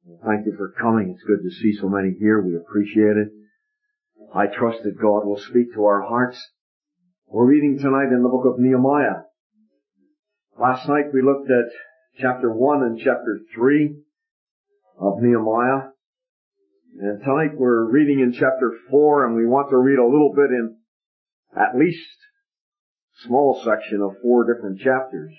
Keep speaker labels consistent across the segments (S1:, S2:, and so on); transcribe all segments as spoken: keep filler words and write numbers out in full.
S1: Thank you for coming. It's good to see so many here. We appreciate it. I trust that God will speak to our hearts. We're reading tonight in the book of Nehemiah. Last night we looked at chapter one and chapter three of Nehemiah. And tonight we're reading in chapter four, and we want to read a little bit in at least a small section of four different chapters.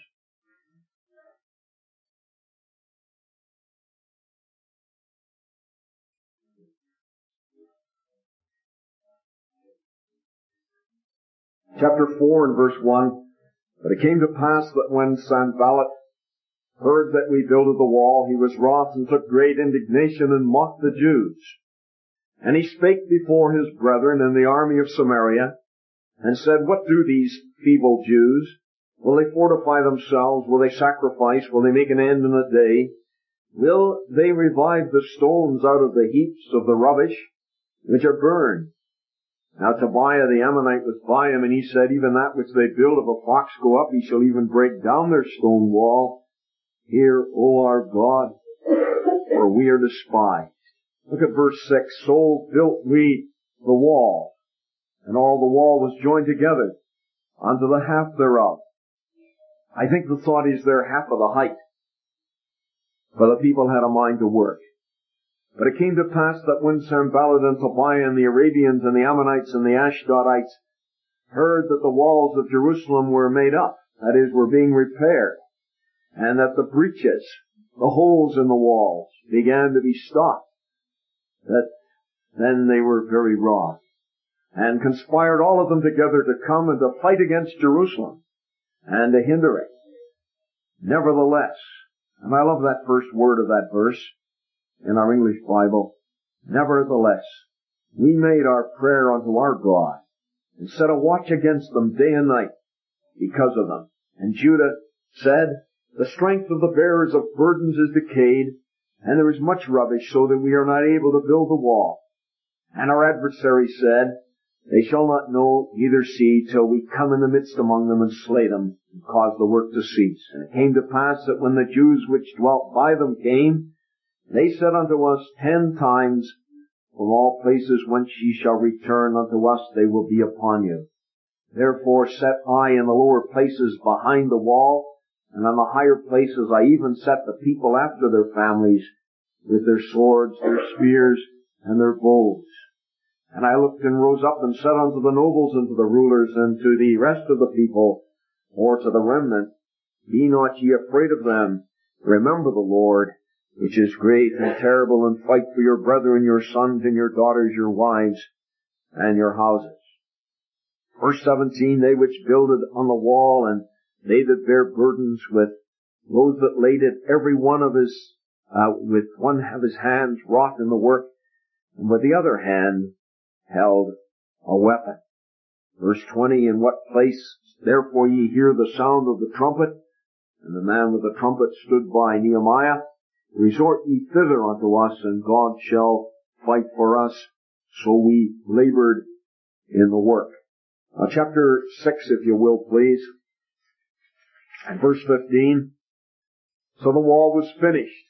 S1: Chapter four and verse one. But it came to pass that when Sanballat heard that we builded the wall, he was wroth and took great indignation and mocked the Jews. And he spake before his brethren in the army of Samaria, and said, What do these feeble Jews? Will they fortify themselves? Will they sacrifice? Will they make an end in a day? Will they revive the stones out of the heaps of the rubbish which are burned? Now Tobiah the Ammonite was by him, and he said, Even that which they build, if a fox go up, he shall even break down their stone wall. Hear, O our God, for we are despised. Look at verse six. So built we the wall, and all the wall was joined together unto the half thereof. I think the thought is they're half of the height, for the people had a mind to work. But it came to pass that when Sanballat and Tobiah and the Arabians and the Ammonites and the Ashdodites heard that the walls of Jerusalem were made up, that is, were being repaired, and that the breaches, the holes in the walls, began to be stopped, that then they were very wroth, and conspired all of them together to come and to fight against Jerusalem, and to hinder it. Nevertheless, and I love that first word of that verse, in our English Bible, nevertheless, we made our prayer unto our God, and set a watch against them day and night, because of them. And Judah said, The strength of the bearers of burdens is decayed, and there is much rubbish, so that we are not able to build the wall. And our adversary said, They shall not know, neither see, till we come in the midst among them, and slay them, and cause the work to cease. And it came to pass that when the Jews which dwelt by them came, they said unto us ten times, From all places whence ye shall return unto us, they will be upon you. Therefore set I in the lower places behind the wall, and on the higher places I even set the people after their families, with their swords, their spears, and their bows. And I looked and rose up and said unto the nobles and to the rulers and to the rest of the people, or to the remnant, Be not ye afraid of them. Remember the Lord, which is great and terrible, and fight for your brethren, your sons and your daughters, your wives, and your houses. Verse seventeen, They which builded on the wall, and they that bear burdens with those that laid it, every one of his, uh, with one of his hands wrought in the work, and with the other hand held a weapon. Verse twenty, In what place therefore ye hear the sound of the trumpet? And the man with the trumpet stood by Nehemiah. Resort ye thither unto us, and God shall fight for us. So we labored in the work. Now, chapter six, if you will, please. And verse fifteen. So the wall was finished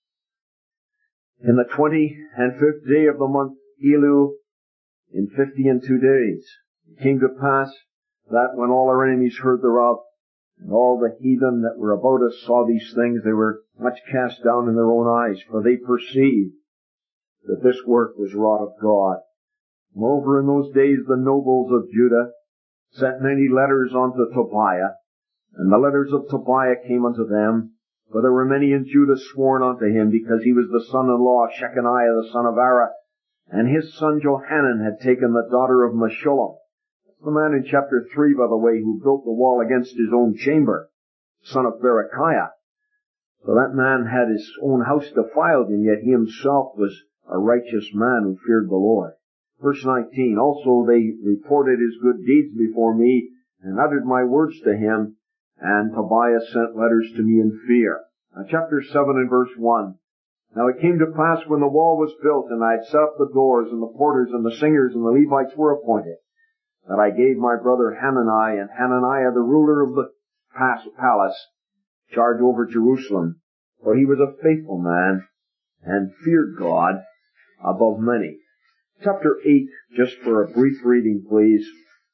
S1: in the twenty and fifth day of the month Elul, in fifty and two days. It came to pass that when all our enemies heard thereof, and all the heathen that were about us saw these things, they were much cast down in their own eyes, for they perceived that this work was wrought of God. Moreover, in those days the nobles of Judah sent many letters unto Tobiah, and the letters of Tobiah came unto them, for there were many in Judah sworn unto him, because he was the son-in-law of Shechaniah the son of Ara, and his son Johanan had taken the daughter of Meshullam. The man in chapter three, by the way, who built the wall against his own chamber, son of Berechiah. So that man had his own house defiled, and yet he himself was a righteous man who feared the Lord. Verse nineteen, Also they reported his good deeds before me, and uttered my words to him, and Tobiah sent letters to me in fear. Now, chapter seven and verse one. Now it came to pass when the wall was built, and I had set up the doors, and the porters, and the singers, and the Levites were appointed, that I gave my brother Hanani, and Hananiah the ruler of the palace, charge over Jerusalem, for he was a faithful man, and feared God above many. Chapter eight, just for a brief reading, please.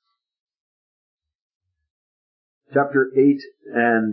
S1: Chapter eight and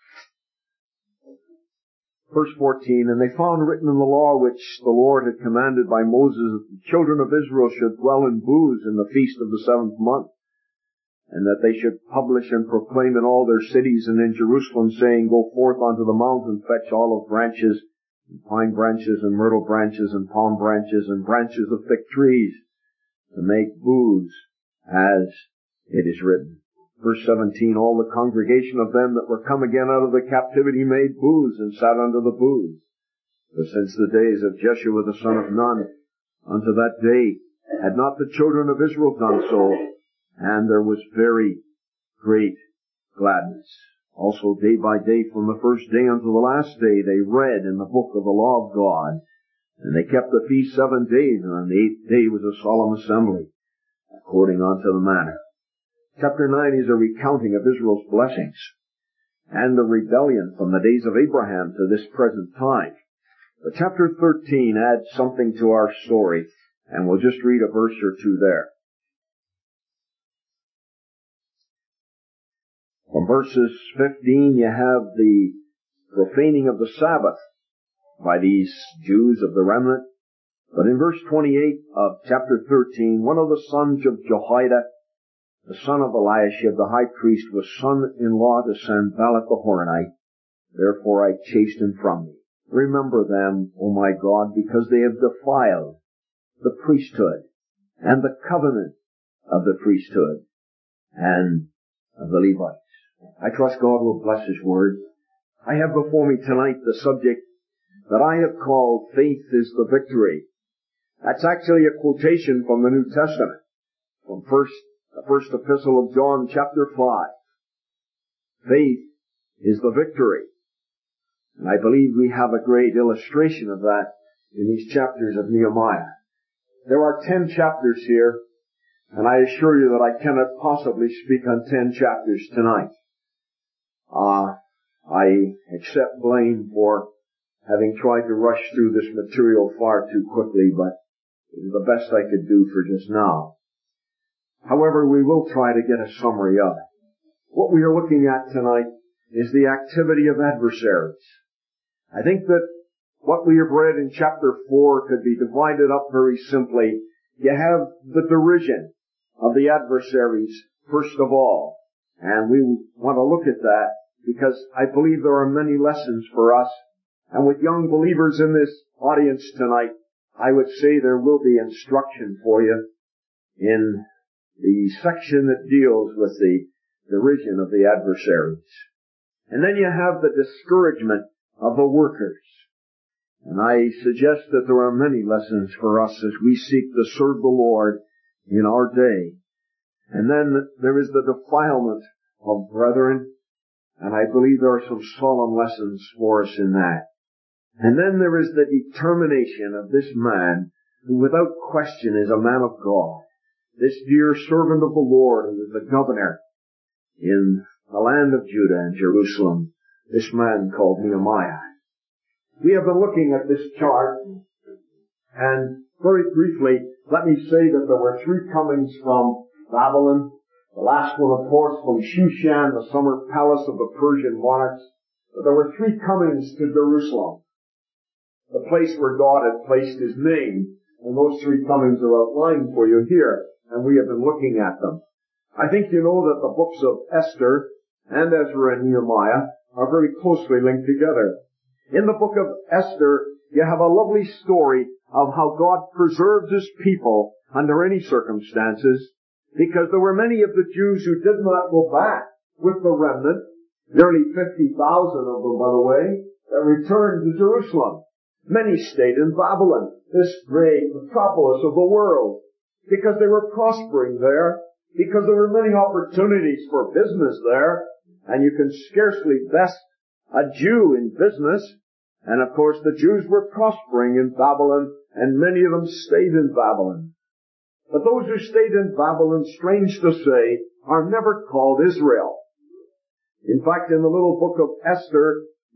S1: verse fourteen, and they found written in the law which the Lord had commanded by Moses that the children of Israel should dwell in booths in the feast of the seventh month, and that they should publish and proclaim in all their cities and in Jerusalem, saying, Go forth unto the mount and fetch olive branches, and pine branches, and myrtle branches, and palm branches, and branches of thick trees, to make booths, as it is written. Verse seventeen, all the congregation of them that were come again out of the captivity made booths, and sat under the booths. For since the days of Jeshua the son of Nun, unto that day, had not the children of Israel done so, and there was very great gladness. Also day by day, from the first day unto the last day, they read in the book of the law of God, and they kept the feast seven days, and on the eighth day was a solemn assembly, according unto the manner. Chapter nine is a recounting of Israel's blessings and the rebellion from the days of Abraham to this present time. But chapter thirteen adds something to our story, and we'll just read a verse or two there. From verses fifteen, you have the profaning of the Sabbath by these Jews of the remnant. But in verse twenty-eight of chapter thirteen, one of the sons of Jehoiada, the son of Eliashib, the high priest, was son-in-law to Sanballat the Horonite. Therefore I chased him from me. Remember them, O my God, because they have defiled the priesthood and the covenant of the priesthood and of the Levites. I trust God will bless His word. I have before me tonight the subject that I have called Faith is the Victory. That's actually a quotation from the New Testament, from first The first epistle of John, chapter five. Faith is the victory. And I believe we have a great illustration of that in these chapters of Nehemiah. There are ten chapters here, and I assure you that I cannot possibly speak on ten chapters tonight. Uh, I accept blame for having tried to rush through this material far too quickly, but it was the best I could do for just now. However, we will try to get a summary of it. What we are looking at tonight is the activity of adversaries. I think that what we have read in chapter four could be divided up very simply. You have the derision of the adversaries, first of all. And we want to look at that because I believe there are many lessons for us. And with young believers in this audience tonight, I would say there will be instruction for you in the section that deals with the derision of the adversaries. And then you have the discouragement of the workers. And I suggest that there are many lessons for us as we seek to serve the Lord in our day. And then there is the defilement of brethren, and I believe there are some solemn lessons for us in that. And then there is the determination of this man, who without question is a man of God. This dear servant of the Lord, who is the governor in the land of Judah and Jerusalem, this man called Nehemiah. We have been looking at this chart, and very briefly, let me say that there were three comings from Babylon. The last one, of course, from Shushan, the summer palace of the Persian monarchs. But there were three comings to Jerusalem, the place where God had placed His name, and those three comings are outlined for you here. And we have been looking at them. I think you know that the books of Esther and Ezra and Nehemiah are very closely linked together. In the book of Esther, you have a lovely story of how God preserved His people under any circumstances, because there were many of the Jews who did not go back with the remnant, nearly fifty thousand of them, by the way, that returned to Jerusalem. Many stayed in Babylon, this great metropolis of the world, because they were prospering there, because there were many opportunities for business there, and you can scarcely best a Jew in business. And of course the Jews were prospering in Babylon, and many of them stayed in Babylon. But those who stayed in Babylon, strange to say, are never called Israel. In fact, in the little book of Esther,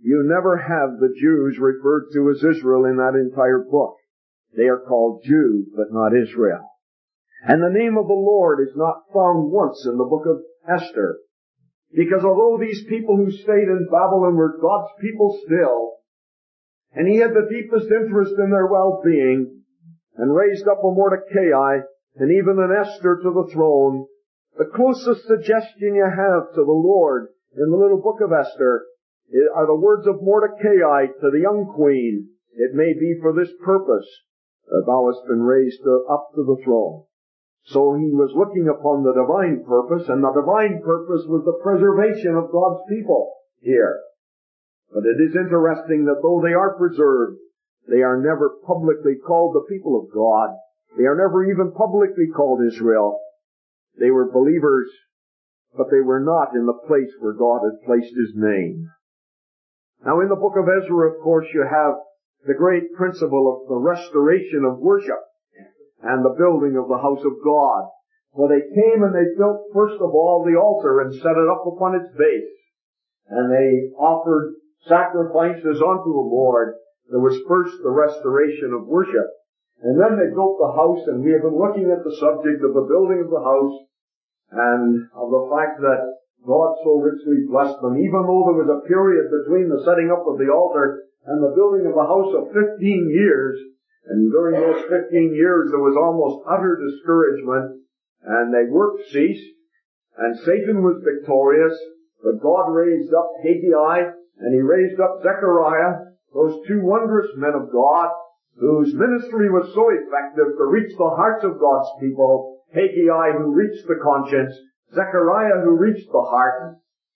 S1: you never have the Jews referred to as Israel in that entire book. They are called Jews, but not Israel. And the name of the Lord is not found once in the book of Esther. Because although these people who stayed in Babylon were God's people still, and He had the deepest interest in their well-being, and raised up a Mordecai, and even an Esther to the throne, the closest suggestion you have to the Lord in the little book of Esther are the words of Mordecai to the young queen. It may be for this purpose that thou hast been raised up to the throne. So he was looking upon the divine purpose, and the divine purpose was the preservation of God's people here. But it is interesting that though they are preserved, they are never publicly called the people of God. They are never even publicly called Israel. They were believers, but they were not in the place where God had placed His name. Now in the book of Ezra, of course, you have the great principle of the restoration of worship and the building of the house of God. For they came and they built first of all the altar and set it up upon its base. And they offered sacrifices unto the Lord. There was first the restoration of worship. And then they built the house, and we have been looking at the subject of the building of the house and of the fact that God so richly blessed them, even though there was a period between the setting up of the altar and the building of the house of fifteen years. And during those fifteen years there was almost utter discouragement, and their work ceased, and Satan was victorious, but God raised up Haggai, and He raised up Zechariah, those two wondrous men of God, whose ministry was so effective to reach the hearts of God's people. Haggai, who reached the conscience, Zechariah, who reached the heart.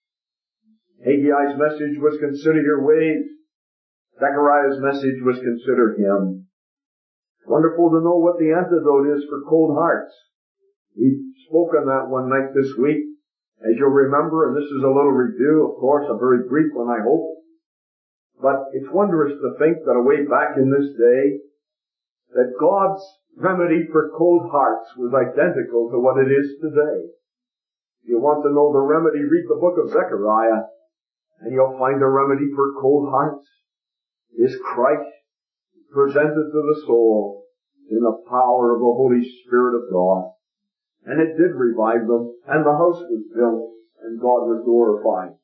S1: Haggai's message was consider your ways. Zechariah's message was consider Him. Wonderful to know what the antidote is for cold hearts. We spoke on that one night this week. As you'll remember, and this is a little review, of course, a very brief one, I hope. But it's wondrous to think that away back in this day, that God's remedy for cold hearts was identical to what it is today. If you want to know the remedy, read the book of Zechariah, and you'll find the remedy for cold hearts is Christ presented to the soul in the power of the Holy Spirit of God. And it did revive them, and the house was built, and God was glorified.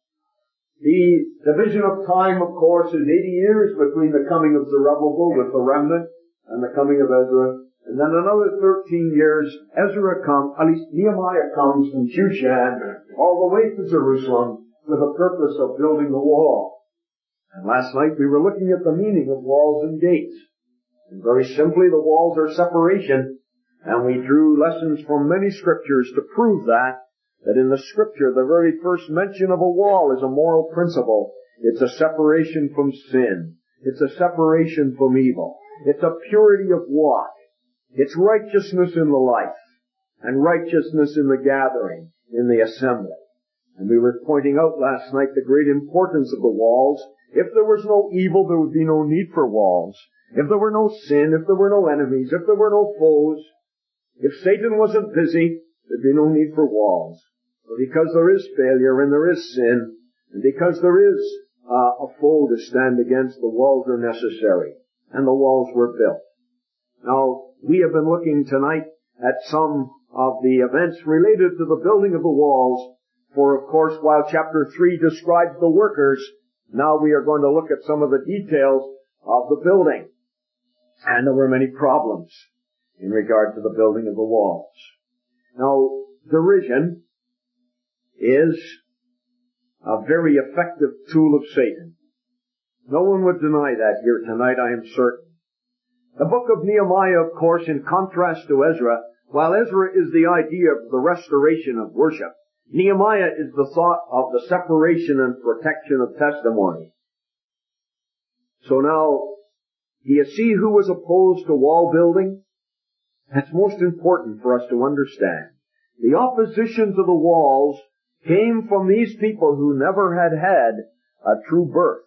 S1: The division of time, of course, is eighty years between the coming of Zerubbabel with the remnant and the coming of Ezra. And then another thirteen years, Ezra comes, at least Nehemiah comes from Shushan all the way to Jerusalem for the purpose of building the wall. And last night we were looking at the meaning of walls and gates. And very simply, the walls are separation. And we drew lessons from many scriptures to prove that, that in the scripture, the very first mention of a wall is a moral principle. It's a separation from sin. It's a separation from evil. It's a purity of walk. It's righteousness in the life, and righteousness in the gathering, in the assembly. And we were pointing out last night the great importance of the walls. If there was no evil, there would be no need for walls. If there were no sin, if there were no enemies, if there were no foes, if Satan wasn't busy, there'd be no need for walls. But because there is failure and there is sin, and because there is uh, a foe to stand against, the walls are necessary. And the walls were built. Now, we have been looking tonight at some of the events related to the building of the walls. For, of course, while chapter three describes the workers, now we are going to look at some of the details of the building. And there were many problems in regard to the building of the walls. Now, derision is a very effective tool of Satan. No one would deny that here tonight, I am certain. The book of Nehemiah, of course, in contrast to Ezra, while Ezra is the idea of the restoration of worship, Nehemiah is the thought of the separation and protection of testimony. So now, do you see who was opposed to wall building? That's most important for us to understand. The opposition to the walls came from these people who never had had a true birth.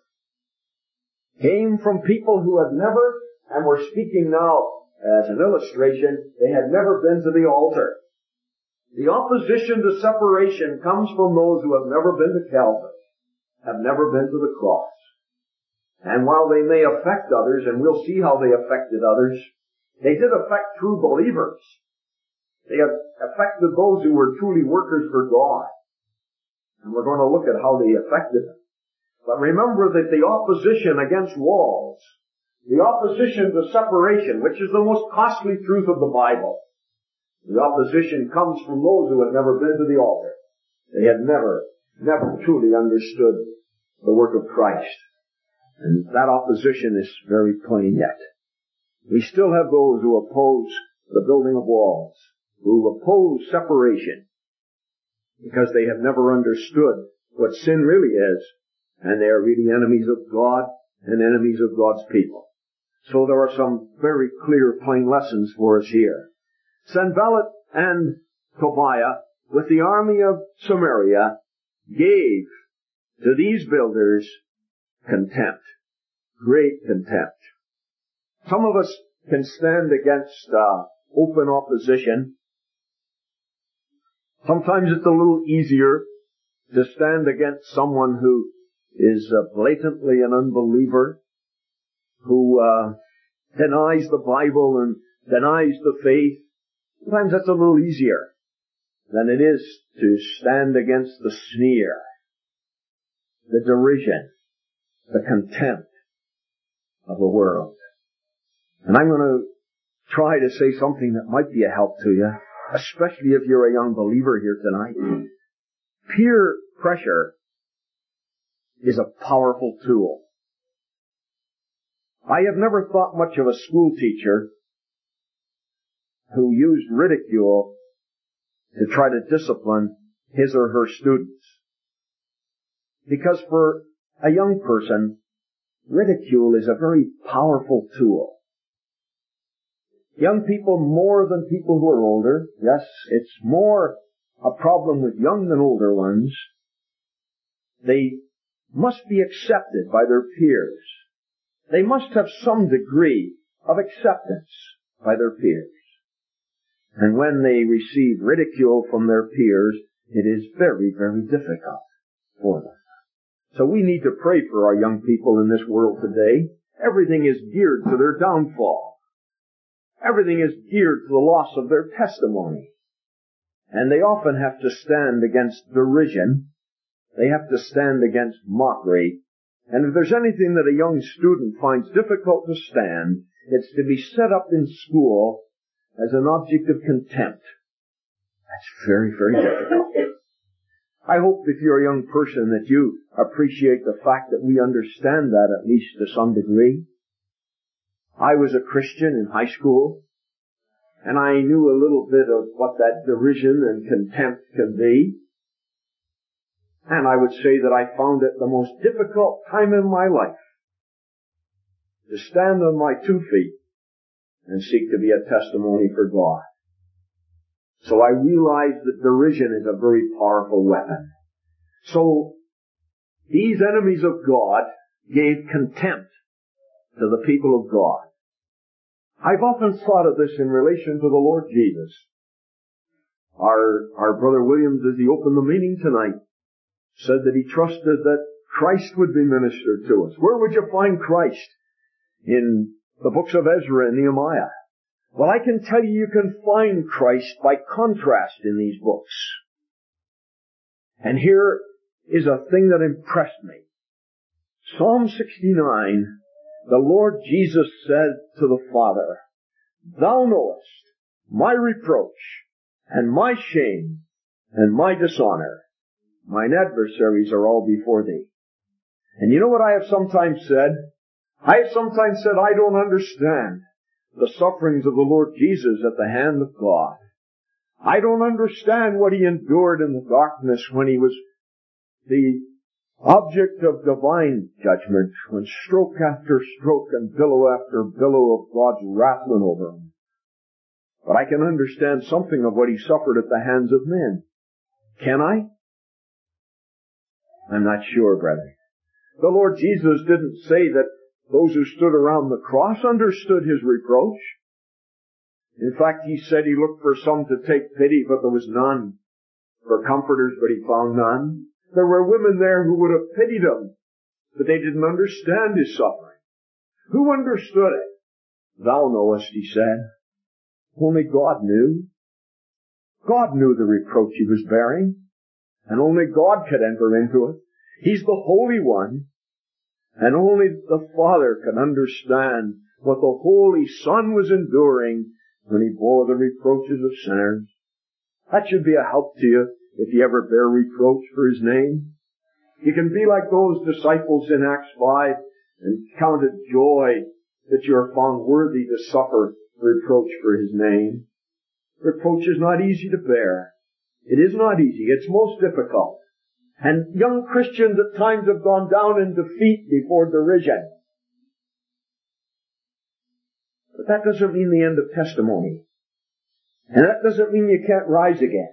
S1: Came from people who had never, and we're speaking now as an illustration, they had never been to the altar. The opposition to separation comes from those who have never been to Calvary, have never been to the cross. And while they may affect others, and we'll see how they affected others, they did affect true believers. They affected those who were truly workers for God. And we're going to look at how they affected them. But remember that the opposition against walls, the opposition to separation, which is the most costly truth of the Bible, the opposition comes from those who had never been to the altar. They had never, never truly understood the work of Christ. And that opposition is very plain yet. We still have those who oppose the building of walls, who oppose separation, because they have never understood what sin really is, and they are really enemies of God and enemies of God's people. So there are some very clear, plain lessons for us here. Sanballat and Tobiah, with the army of Samaria, gave to these builders contempt, great contempt. Some of us can stand against uh, open opposition. Sometimes it's a little easier to stand against someone who is uh, blatantly an unbeliever, who uh, denies the Bible and denies the faith. Sometimes that's a little easier than it is to stand against the sneer, the derision, the contempt of the world. And I'm going to try to say something that might be a help to you, especially if you're a young believer here tonight. Peer pressure is a powerful tool. I have never thought much of a school teacher who used ridicule to try to discipline his or her students. Because for a young person, ridicule is a very powerful tool. Young people more than people who are older. Yes, it's more a problem with young than older ones. They must be accepted by their peers. They must have some degree of acceptance by their peers. And when they receive ridicule from their peers, it is very, very difficult for them. So we need to pray for our young people in this world today. Everything is geared to their downfall. Everything is geared to the loss of their testimony. And they often have to stand against derision. They have to stand against mockery. And if there's anything that a young student finds difficult to stand, it's to be set up in school as an object of contempt. That's very, very difficult. I hope if you're a young person that you appreciate the fact that we understand that at least to some degree. I was a Christian in high school, and I knew a little bit of what that derision and contempt can be. And I would say that I found it the most difficult time in my life to stand on my two feet and seek to be a testimony for God. So I realized that derision is a very powerful weapon. So these enemies of God gave contempt to the people of God. I've often thought of this in relation to the Lord Jesus. Our, our brother Williams, as he opened the meeting tonight, said that he trusted that Christ would be ministered to us. Where would you find Christ? In the books of Ezra and Nehemiah. Well, I can tell you you can find Christ by contrast in these books. And here is a thing that impressed me. Psalm sixty-nine, the Lord Jesus said to the Father, Thou knowest my reproach and my shame and my dishonor. Mine adversaries are all before thee. And you know what I have sometimes said? I have sometimes said I don't understand the sufferings of the Lord Jesus at the hand of God. I don't understand what he endured in the darkness when he was the object of divine judgment, when stroke after stroke and billow after billow of God's wrath went over him. But I can understand something of what he suffered at the hands of men. Can I? I'm not sure, brother. The Lord Jesus didn't say that those who stood around the cross understood his reproach. In fact, he said he looked for some to take pity, but there was none. For comforters, but he found none. There were women there who would have pitied him but they didn't understand his suffering. Who understood it? Thou knowest, he said. Only God knew. God knew the reproach he was bearing, and only God could enter into it. He's the Holy One, and only the Father can understand what the Holy Son was enduring when he bore the reproaches of sinners. That should be a help to you if you ever bear reproach for his name. You can be like those disciples in Acts five and count it joy that you are found worthy to suffer reproach for his name. Reproach is not easy to bear. It is not easy. It's most difficult. And young Christians at times have gone down in defeat before derision. But that doesn't mean the end of testimony. And that doesn't mean you can't rise again.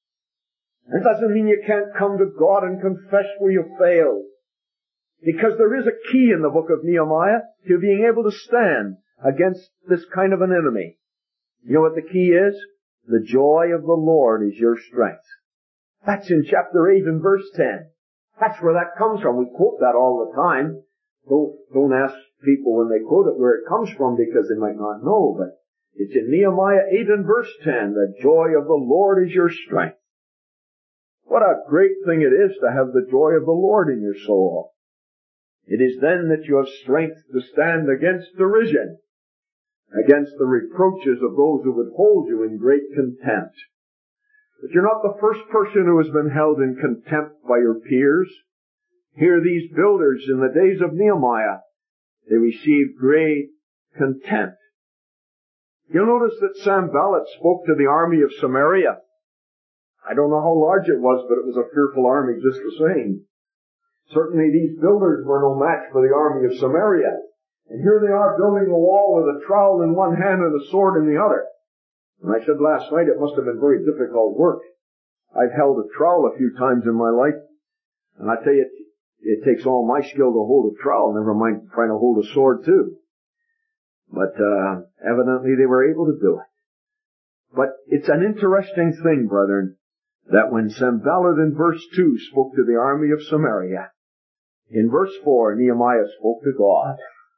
S1: It doesn't mean you can't come to God and confess where you failed. Because there is a key in the book of Nehemiah to being able to stand against this kind of an enemy. You know what the key is? The joy of the Lord is your strength. That's in chapter eight and verse ten. That's where that comes from. We quote that all the time. Don't, don't ask people when they quote it where it comes from because they might not know, but it's in Nehemiah eight and verse ten. The joy of the Lord is your strength. What a great thing it is to have the joy of the Lord in your soul. It is then that you have strength to stand against derision, against the reproaches of those who would hold you in great contempt. But you're not the first person who has been held in contempt by your peers. Here these builders in the days of Nehemiah, they received great contempt. You'll notice that Sanballat spoke to the army of Samaria. I don't know how large it was, but it was a fearful army just the same. Certainly these builders were no match for the army of Samaria. And here they are building a wall with a trowel in one hand and a sword in the other. And I said last night it must have been very difficult work. I've held a trowel a few times in my life, and I tell you, it, it takes all my skill to hold a trowel, never mind trying to hold a sword too. But uh evidently they were able to do it. But it's an interesting thing, brethren, that when Sanballat in verse two spoke to the army of Samaria, in verse four Nehemiah spoke to God.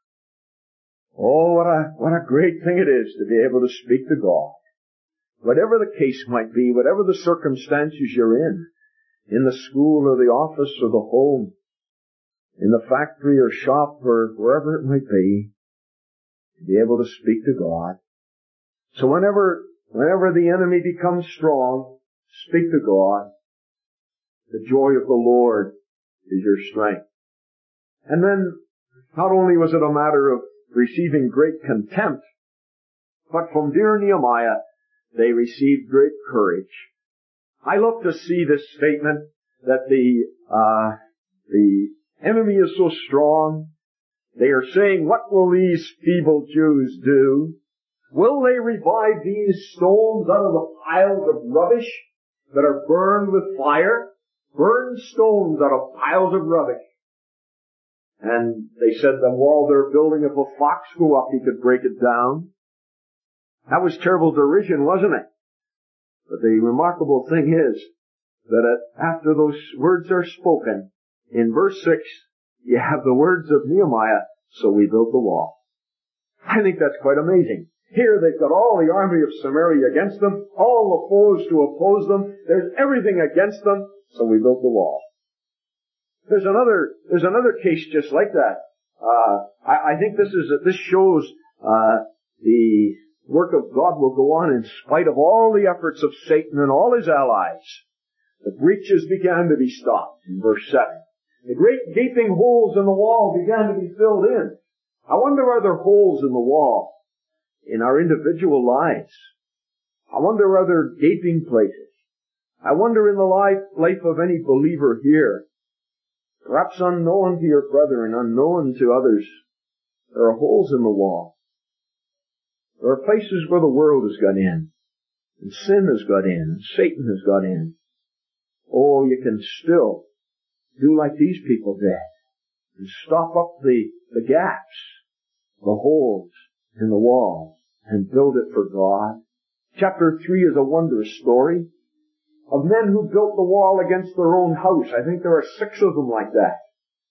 S1: Oh, what a, what a great thing it is to be able to speak to God. Whatever the case might be, whatever the circumstances you're in, in the school or the office or the home, in the factory or shop or wherever it might be, to be able to speak to God. So whenever, whenever the enemy becomes strong, speak to God. The joy of the Lord is your strength. And then, not only was it a matter of receiving great contempt, but from dear Nehemiah, they received great courage. I love to see this statement that the, uh, the enemy is so strong. They are saying, what will these feeble Jews do? Will they revive these stones out of the piles of rubbish that are burned with fire? Burn stones out of piles of rubbish. And they said the wall they're building, if a fox go up, he could break it down. That was terrible derision, wasn't it? But the remarkable thing is that after those words are spoken, in verse six, you have the words of Nehemiah, so we built the wall. I think that's quite amazing. Here they've got all the army of Samaria against them, all the foes to oppose them. There's everything against them, so we built the wall. There's another, there's another case just like that. Uh, I, I think this is, this shows, uh, the work of God will go on in spite of all the efforts of Satan and all his allies. The breaches began to be stopped in verse seven. The great gaping holes in the wall began to be filled in. I wonder, are there holes in the wall in our individual lives? I wonder, are there gaping places? I wonder in the life, life of any believer here, perhaps unknown to your brother and unknown to others, there are holes in the wall. There are places where the world has got in, and sin has got in, and Satan has got in. Oh, you can still do like these people did, and stop up the, the gaps, the holes in the wall, and build it for God. Chapter three is a wondrous story of men who built the wall against their own house. I think there are six of them like that.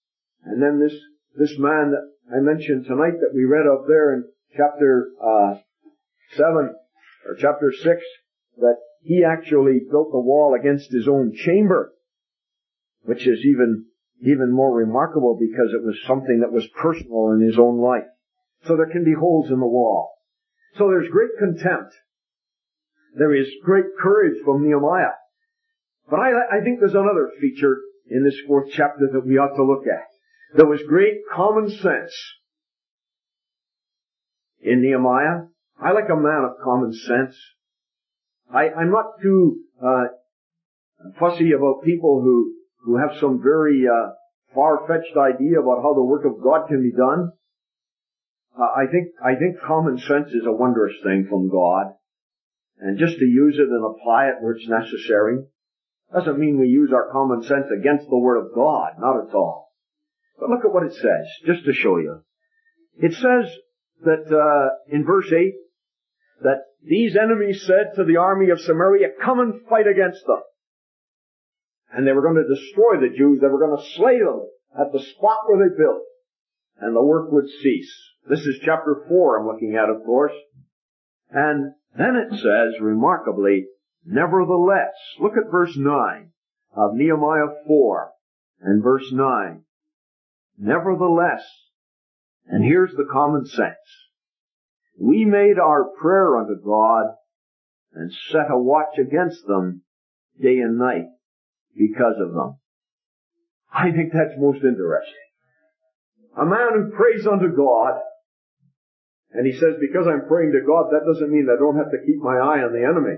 S1: And then this, this man that I mentioned tonight that we read of there in chapter, uh, seven, or chapter six, that he actually built the wall against his own chamber, which is even, even more remarkable because it was something that was personal in his own life. So there can be holes in the wall. So there's great contempt. There is great courage from Nehemiah. But I, I think there's another feature in this fourth chapter that we ought to look at. There was great common sense in Nehemiah. I like a man of common sense. I, I'm not too uh, fussy about people who, who have some very uh, far-fetched idea about how the work of God can be done. Uh, I think I think common sense is a wondrous thing from God. And just to use it and apply it where it's necessary doesn't mean we use our common sense against the Word of God. Not at all. But look at what it says, just to show you. It says that uh, in verse eight, that these enemies said to the army of Samaria, come and fight against them. And they were going to destroy the Jews. They were going to slay them at the spot where they built. And the work would cease. This is chapter four I'm looking at, of course. And then it says, remarkably, nevertheless, look at verse nine of Nehemiah four and verse nine. Nevertheless, and here's the common sense. We made our prayer unto God and set a watch against them day and night because of them. I think that's most interesting. A man who prays unto God, and he says, because I'm praying to God, that doesn't mean I don't have to keep my eye on the enemy.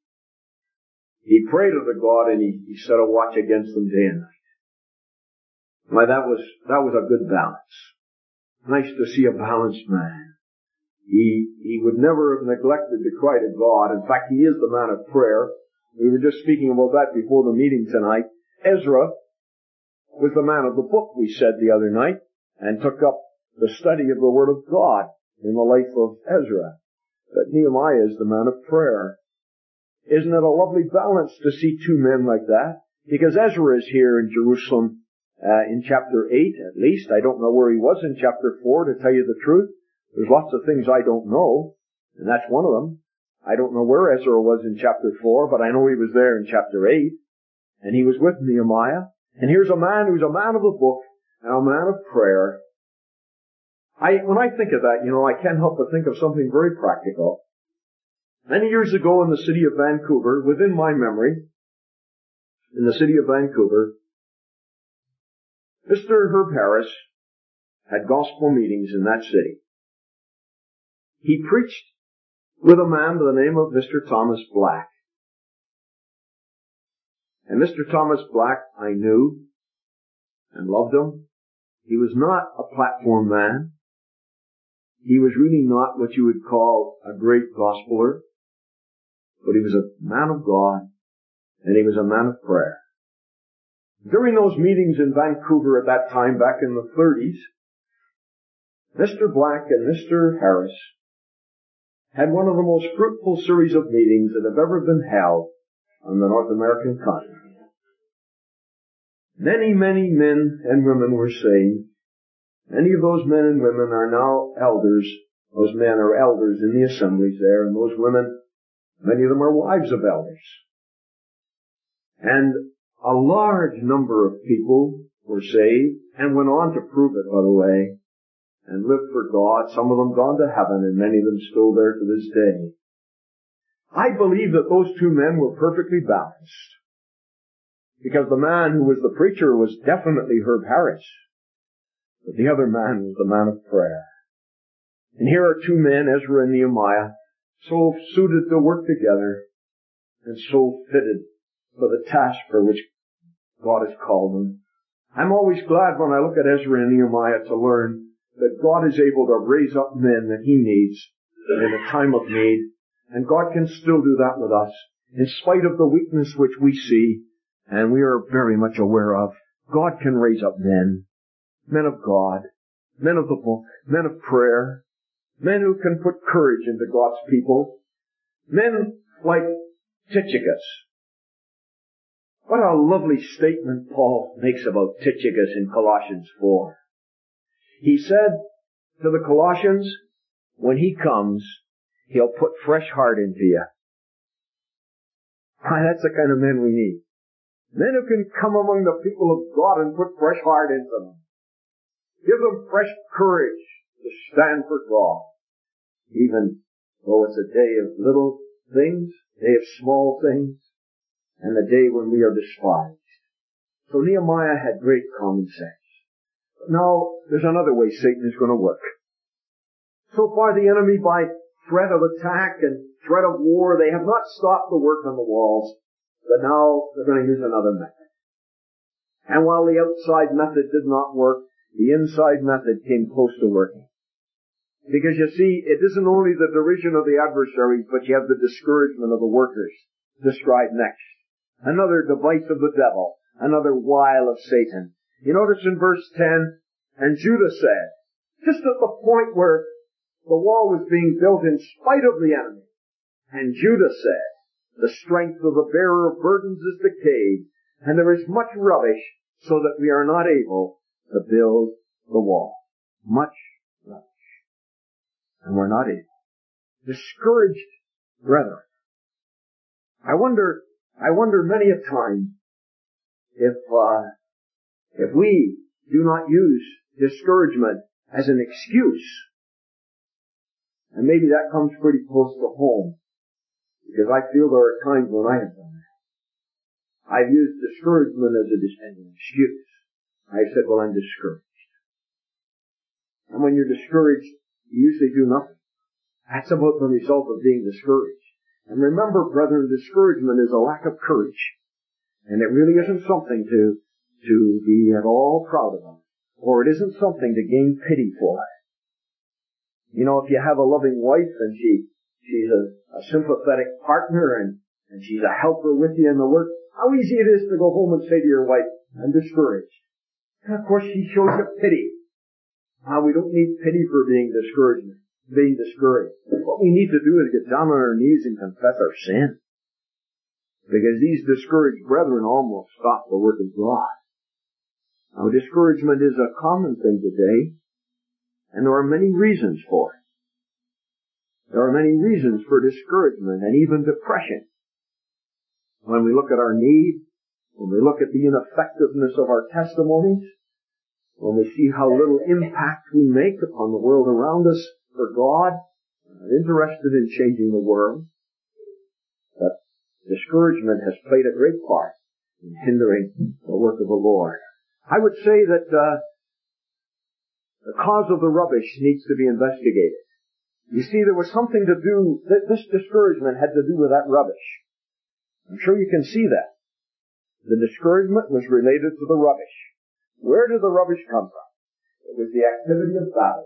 S1: He prayed unto God and he, he set a watch against them day and night. Why, that was, that was a good balance. Nice to see a balanced man. He, he would never have neglected to cry to God. In fact, he is the man of prayer. We were just speaking about that before the meeting tonight. Ezra was the man of the book, we said the other night, and took up the study of the Word of God in the life of Ezra. But Nehemiah is the man of prayer. Isn't it a lovely balance to see two men like that? Because Ezra is here in Jerusalem uh, in chapter eight, at least. I don't know where he was in chapter four, to tell you the truth. There's lots of things I don't know, and that's one of them. I don't know where Ezra was in chapter four, but I know he was there in chapter eight, and he was with Nehemiah. And here's a man who's a man of the book, and a man of prayer. I, when I think of that, you know, I can't help but think of something very practical. Many years ago in the city of Vancouver, within my memory, in the city of Vancouver, Mister Herb Harris had gospel meetings in that city. He preached with a man by the name of Mister Thomas Black. And Mister Thomas Black, I knew and loved him. He was not a platform man. He was really not what you would call a great gospeler. But he was a man of God, and he was a man of prayer. During those meetings in Vancouver at that time, back in the thirties, Mister Black and Mister Harris had one of the most fruitful series of meetings that have ever been held on the North American continent. Many, many men and women were saved. Many of those men and women are now elders. Those men are elders in the assemblies there, and those women, many of them are wives of elders. And a large number of people were saved and went on to prove it, by the way, and lived for God. Some of them gone to heaven, and many of them still there to this day. I believe that those two men were perfectly balanced, because the man who was the preacher was definitely Herb Harris, but the other man was the man of prayer. And here are two men, Ezra and Nehemiah, so suited to work together and so fitted for the task for which God has called them. I'm always glad when I look at Ezra and Nehemiah to learn that God is able to raise up men that He needs in a time of need, and God can still do that with us in spite of the weakness which we see and we are very much aware of. God can raise up men, men of God, men of the book, men of prayer, men who can put courage into God's people, men like Tychicus, What a lovely statement Paul makes about Tychicus in Colossians four. He said to the Colossians, when he comes, he'll put fresh heart into you. Why, that's the kind of men we need. Men who can come among the people of God and put fresh heart into them. Give them fresh courage to stand for God. Even though it's a day of little things, day of small things, and the day when we are despised. So Nehemiah had great common sense. But now, there's another way Satan is going to work. So far the enemy, by threat of attack and threat of war, they have not stopped the work on the walls, but now they're going to use another method. And while the outside method did not work, the inside method came close to working. Because you see, it isn't only the derision of the adversaries, but you have the discouragement of the workers described next. Another device of the devil, another wile of Satan. You notice in verse ten, and Judah said, just at the point where the wall was being built in spite of the enemy, and Judah said, the strength of the bearer of burdens is decayed, and there is much rubbish, so that we are not able to build the wall. Much rubbish. And we're not able. Discouraged brethren. I wonder, I wonder many a time if, uh, if we do not use discouragement as an excuse. And maybe that comes pretty close to home, because I feel there are times when I have done that. I've used discouragement as, a, as an excuse. I've said, well, I'm discouraged. And when you're discouraged, you usually do nothing. That's about the result of being discouraged. And remember, brethren, discouragement is a lack of courage. And it really isn't something to, to be at all proud of. Or it isn't something to gain pity for. You know, if you have a loving wife and she, she's a, a sympathetic partner and, and she's a helper with you in the work, how easy it is to go home and say to your wife, I'm discouraged. And of course she shows you pity. Ah, we don't need pity for being discouraged, being discouraged. What we need to do is get down on our knees and confess our sin. Because these discouraged brethren almost stop the work of God. Now, discouragement is a common thing today, and there are many reasons for it. There are many reasons for discouragement and even depression. When we look at our need, when we look at the ineffectiveness of our testimonies, when we see how little impact we make upon the world around us for God, we're interested in changing the world, but discouragement has played a great part in hindering the work of the Lord. I would say that uh, the cause of the rubbish needs to be investigated. You see, there was something to do, th- this discouragement had to do with that rubbish. I'm sure you can see that. The discouragement was related to the rubbish. Where did the rubbish come from? It was the activity of Babylon.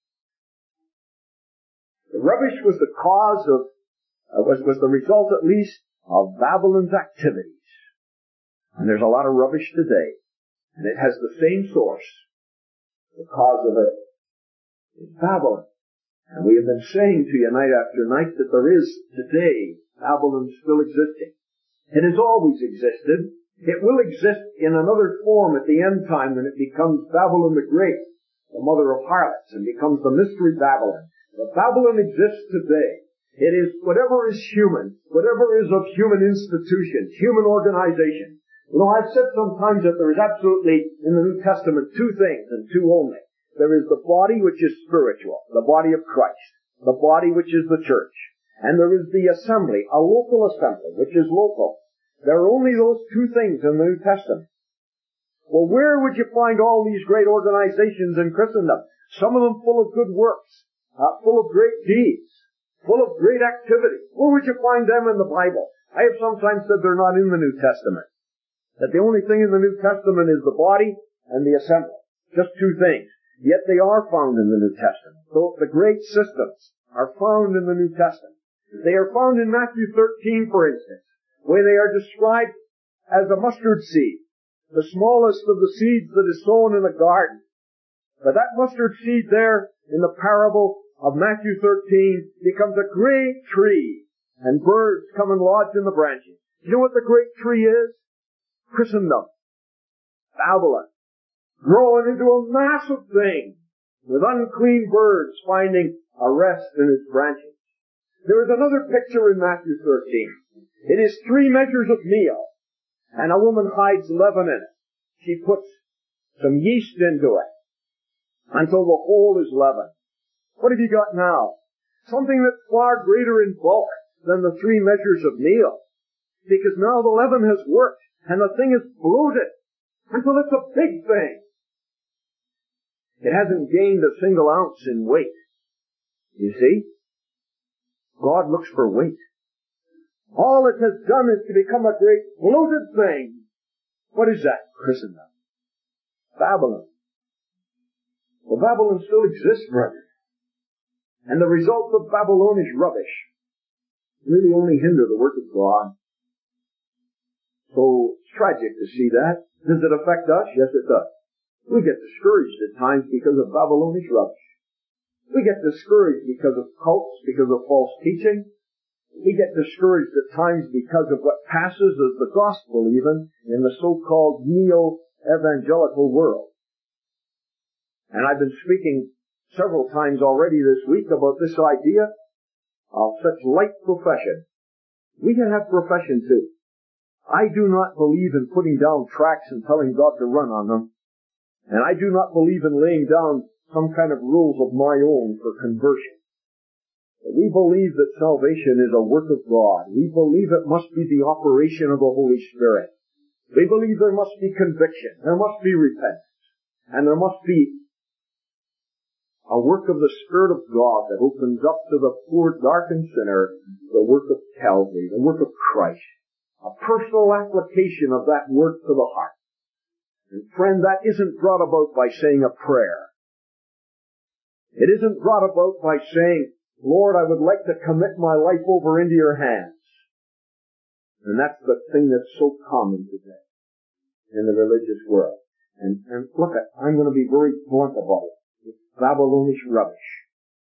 S1: The rubbish was the cause of, uh, was, was the result at least of Babylon's activities. And there's a lot of rubbish today. And it has the same source. The cause of it is Babylon. And we have been saying to you night after night that there is today Babylon still existing. It has always existed. It will exist in another form at the end time when it becomes Babylon the Great, the mother of harlots, and becomes the mystery Babylon. But Babylon exists today. It is whatever is human, whatever is of human institutions, human organization. You know, I've said sometimes that there is absolutely, in the New Testament, two things, and two only. There is the body which is spiritual, the body of Christ, the body which is the church. And there is the assembly, a local assembly, which is local. There are only those two things in the New Testament. Well, where would you find all these great organizations in Christendom? Some of them full of good works, uh, full of great deeds, full of great activity. Where would you find them in the Bible? I have sometimes said they're not in the New Testament. That the only thing in the New Testament is the body and the assembly. Just two things. Yet they are found in the New Testament. So the great systems are found in the New Testament. They are found in Matthew thirteen, for instance, where they are described as a mustard seed, the smallest of the seeds that is sown in a garden. But that mustard seed there in the parable of Matthew thirteen becomes a great tree, and birds come and lodge in the branches. You know what the great tree is? Christendom, Babylon, growing into a massive thing, with unclean birds finding a rest in its branches. There is another picture in Matthew thirteen. It is three measures of meal, and a woman hides leaven in it. She puts some yeast into it until the whole is leavened. What have you got now? Something that's far greater in bulk than the three measures of meal. Because now the leaven has worked, and the thing is bloated until it's a big thing. It hasn't gained a single ounce in weight. You see? God looks for weight. All it has done is to become a great bloated thing. What is that? Christendom. Babylon. Well, Babylon still exists, brother. And the results of Babylonish rubbish really only hinder the work of God. So, it's tragic to see that. Does it affect us? Yes, it does. We get discouraged at times because of Babylonish rubbish. We get discouraged because of cults, because of false teaching. We get discouraged at times because of what passes as the gospel even in the so-called neo-evangelical world. And I've been speaking several times already this week about this idea of such light profession. We can have profession too. I do not believe in putting down tracts and telling God to run on them. And I do not believe in laying down some kind of rules of my own for conversion. But we believe that salvation is a work of God. We believe it must be the operation of the Holy Spirit. We believe there must be conviction. There must be repentance. And there must be a work of the Spirit of God that opens up to the poor, darkened sinner the work of Calvary, the work of Christ. A personal application of that work to the heart. And friend, that isn't brought about by saying a prayer. It isn't brought about by saying, Lord, I would like to commit my life over into your hands. And that's the thing that's so common today in the religious world. And, and look, I'm going to be very blunt about it. It's Babylonish rubbish.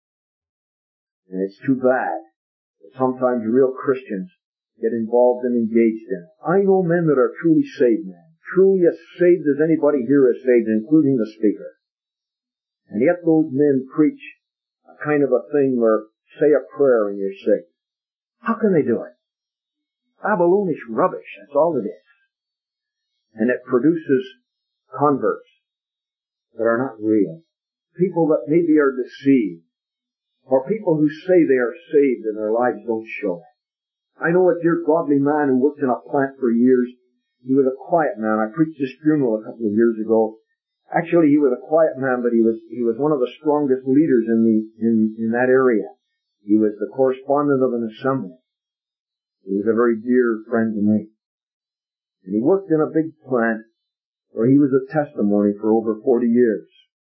S1: And it's too bad that sometimes real Christians get involved and engaged in it. I know men that are truly saved men. Truly as saved as anybody here is saved, including the speaker. And yet those men preach a kind of a thing where say a prayer and you're saved. How can they do it? Babylonish rubbish, that's all it is. And it produces converts that are not real. People that maybe are deceived. Or people who say they are saved and their lives don't show it. I know a dear godly man who worked in a plant for years. He was a quiet man. I preached his funeral a couple of years ago. Actually, he was a quiet man, but he was he was one of the strongest leaders in the in in that area. He was the correspondent of an assembly. He was a very dear friend to me. And he worked in a big plant where he was a testimony for over forty years.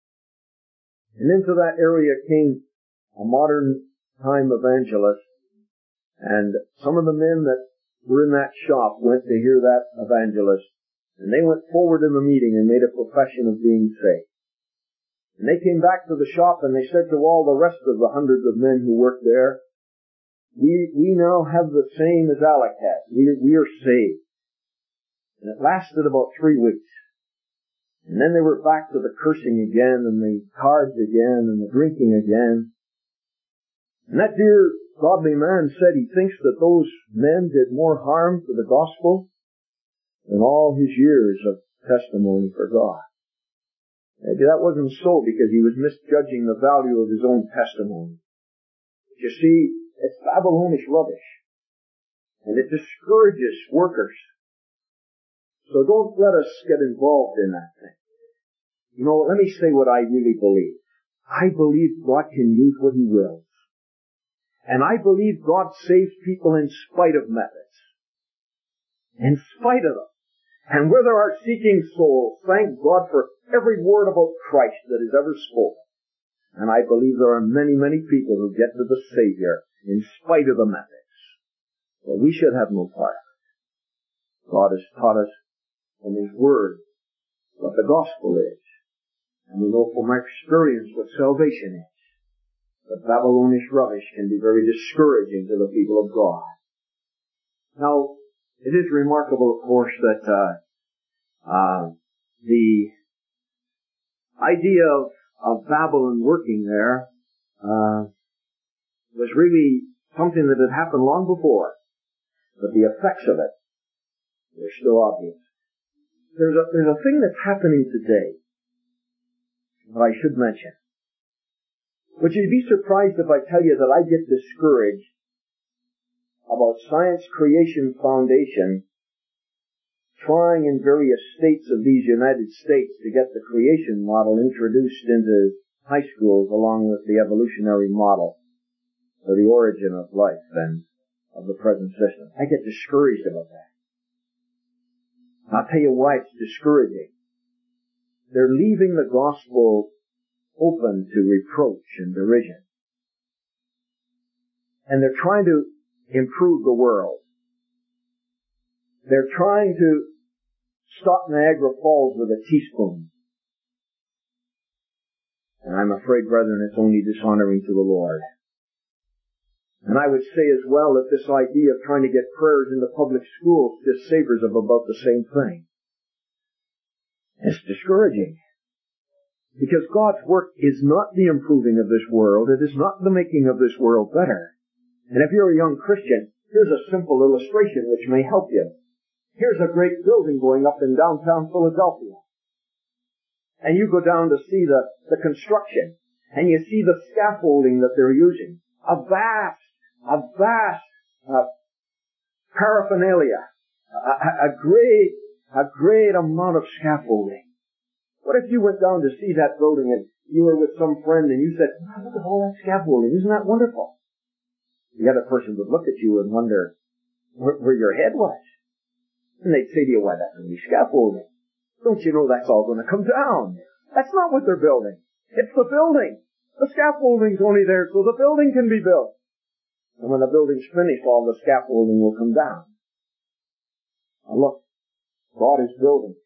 S1: And into that area came a modern time evangelist, and some of the men that were in that shop went to hear that evangelist, and they went forward in the meeting and made a profession of being saved. And they came back to the shop and they said to all the rest of the hundreds of men who worked there, we, we now have the same as Alec had. We, we are saved. And it lasted about three weeks. And then they were back to the cursing again and the cards again and the drinking again. And that dear godly man said he thinks that those men did more harm to the gospel than all his years of testimony for God. Maybe that wasn't so because he was misjudging the value of his own testimony. But you see, it's Babylonish rubbish. And it discourages workers. So don't let us get involved in that thing. You know, let me say what I really believe. I believe God can use what He wills. And I believe God saves people in spite of methods. In spite of them. And where there are seeking souls, thank God for every word about Christ that is ever spoken. And I believe there are many, many people who get to the Savior in spite of the methods. Well, we should have no part of it. God has taught us from His Word what the gospel is. And we know from our experience what salvation is. But Babylonish rubbish can be very discouraging to the people of God. Now, it is remarkable, of course, that uh,
S2: Uh, the idea of, of Babylon working there uh, was really something that had happened long before, but the effects of it were still obvious. There's a, there's a thing that's happening today that I should mention. Would you be surprised if I tell you that I get discouraged about Science Creation Foundation trying in various states of these United States to get the creation model introduced into high schools along with the evolutionary model for the origin of life and of the present system? I get discouraged about that. I'll tell you why it's discouraging. They're leaving the gospel open to reproach and derision. And they're trying to improve the world. They're trying to stop Niagara Falls with a teaspoon. And I'm afraid, brethren, it's only dishonoring to the Lord. And I would say as well that this idea of trying to get prayers into public schools just savors of about the same thing. It's discouraging. Because God's work is not the improving of this world. It is not the making of this world better. And if you're a young Christian, here's a simple illustration which may help you. Here's a great building going up in downtown Philadelphia. And you go down to see the, the construction. And you see the scaffolding that they're using. A vast, a vast uh, paraphernalia. A, a, a great, a great amount of scaffolding. What if you went down to see that building and you were with some friend and you said, wow, look at all that scaffolding. Isn't that wonderful? The other person would look at you and wonder where, where your head was. And they'd say to you, why, that's only scaffolding. Don't you know that's all going to come down? That's not what they're building. It's the building. The scaffolding's only there so the building can be built. And when the building's finished, all the scaffolding will come down. Now look, God is building.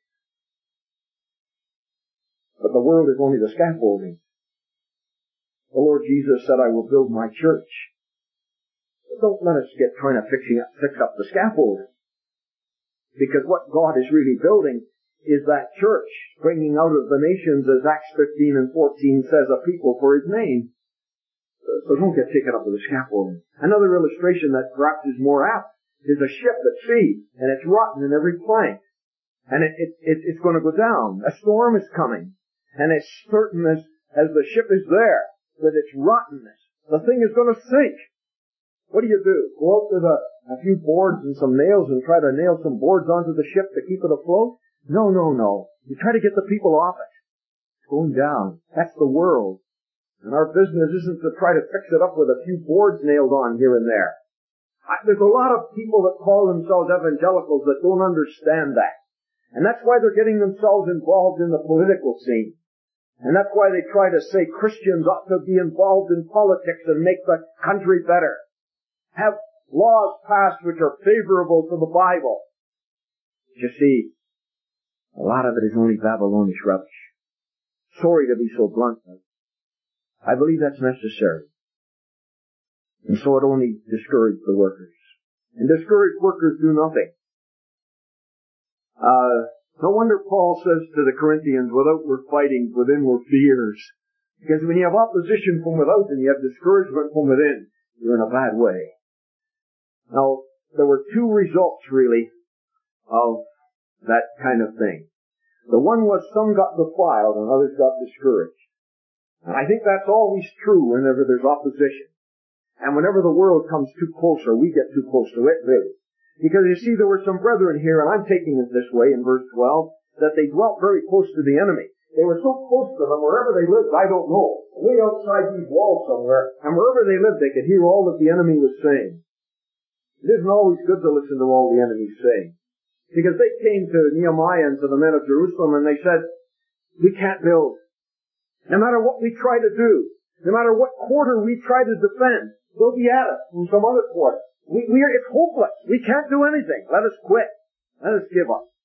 S2: But the world is only the scaffolding. The Lord Jesus said, I will build my church. But don't let us get trying to fixing up, fix up the scaffolding. Because what God is really building is that church, bringing out of the nations, as Acts fifteen and fourteen says, a people for His name. So don't get taken up with the scaffolding. Another illustration that perhaps is more apt is a ship at sea, and it's rotten in every plank. And it, it, it, it's going to go down. A storm is coming. And it's certain as, as the ship is there, with its rottenness, the thing is going to sink. What do you do? Go out with a, a few boards and some nails and try to nail some boards onto the ship to keep it afloat? No, no, no. You try to get the people off it. It's going down. That's the world. And our business isn't to try to fix it up with a few boards nailed on here and there. I, there's a lot of people that call themselves evangelicals that don't understand that. And that's why they're getting themselves involved in the political scene. And that's why they try to say Christians ought to be involved in politics and make the country better. Have laws passed which are favorable to the Bible. You see, a lot of it is only Babylonish rubbish. Sorry to be so blunt, but I believe that's necessary. And so it only discouraged the workers. And discouraged workers do nothing. Uh, no wonder Paul says to the Corinthians, without we're fighting, within we're fears. Because when you have opposition from without and you have discouragement from within, you're in a bad way. Now, there were two results, really, of that kind of thing. The one was some got defiled and others got discouraged. And I think that's always true whenever there's opposition. And whenever the world comes too close, or we get too close to it, really. Because you see, there were some brethren here, and I'm taking it this way in verse twelve, that they dwelt very close to the enemy. They were so close to them, wherever they lived, I don't know, way outside these walls somewhere, and wherever they lived, they could hear all that the enemy was saying. It isn't always good to listen to all the enemy's saying. Because they came to Nehemiah and to the men of Jerusalem, and they said, we can't build. No matter what we try to do, no matter what quarter we try to defend, they'll be at us from some other quarter. We, we are, it's hopeless. We can't do anything. Let us quit. Let us give up.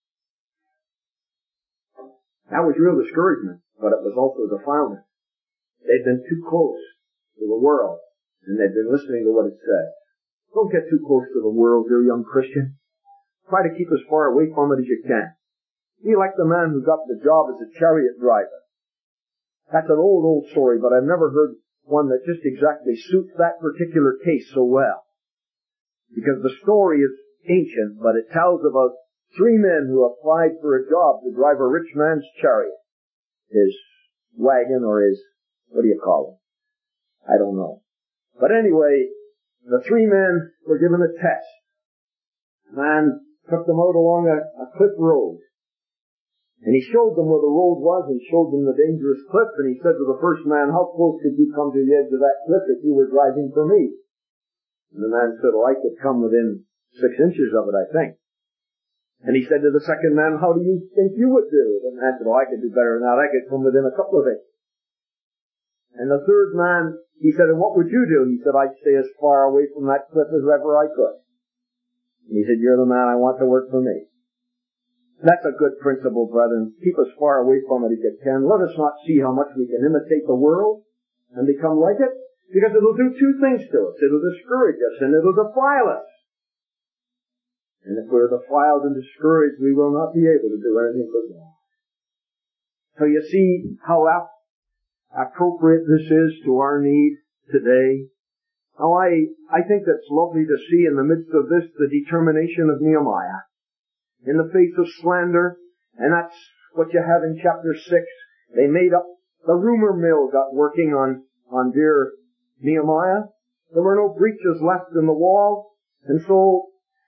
S2: That was real discouragement, but it was also defilement. They'd been too close to the world, and they'd been listening to what it said. Don't get too close to the world, dear young Christian. Try to keep as far away from it as you can. Be like the man who got the job as a chariot driver. That's an old, old story, but I've never heard one that just exactly suits that particular case so well. Because the story is ancient, but it tells about three men who applied for a job to drive a rich man's chariot. His wagon or his, what do you call it? I don't know. But anyway, the three men were given a test. A man took them out along a, a cliff road. And he showed them where the road was and showed them the dangerous cliff. And he said to the first man, how close could you come to the edge of that cliff if you were driving for me? And the man said, well, I could come within six inches of it, I think. And he said to the second man, how do you think you would do? And the man said, well, I could do better than that. I could come within a couple of inches. And the third man, he said, and what would you do? He said, I'd stay as far away from that cliff as ever I could. And he said, you're the man I want to work for me. That's a good principle, brethren. Keep as far away from it as you can. Let us not see how much we can imitate the world and become like it, because it'll do two things to us. It'll discourage us and it'll defile us. And if we're defiled and discouraged, we will not be able to do anything for God. So you see how appropriate this is to our need today. Now I, I think that's lovely to see in the midst of this the determination of Nehemiah. In the face of slander, and that's what you have in chapter six. They made up, the rumor mill got working on, on dear Nehemiah. There were no breaches left in the wall, and so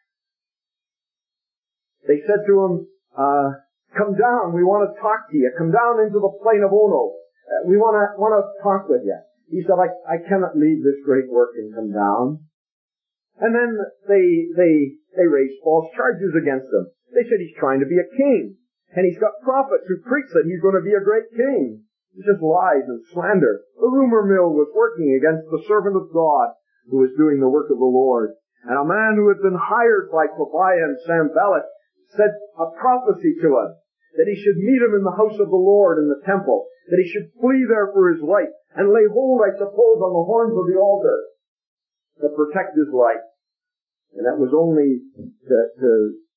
S2: they said to him, uh, come down, we want to talk to you. Come down into the plain of Ono. Uh, we want to, want to talk with you. He said, I, I cannot leave this great work and come down. And then they, they, they raised false charges against him. They said he's trying to be a king. And he's got prophets who preach that he's going to be a great king. It's just lies and slander. The rumor mill was working against the servant of God who was doing the work of the Lord. And a man who had been hired by Tobiah and Sanballat said a prophecy to us that he should meet him in the house of the Lord in the temple, that he should flee there for his life and lay hold, I suppose, on the horns of the altar to protect his life. And that was only to, to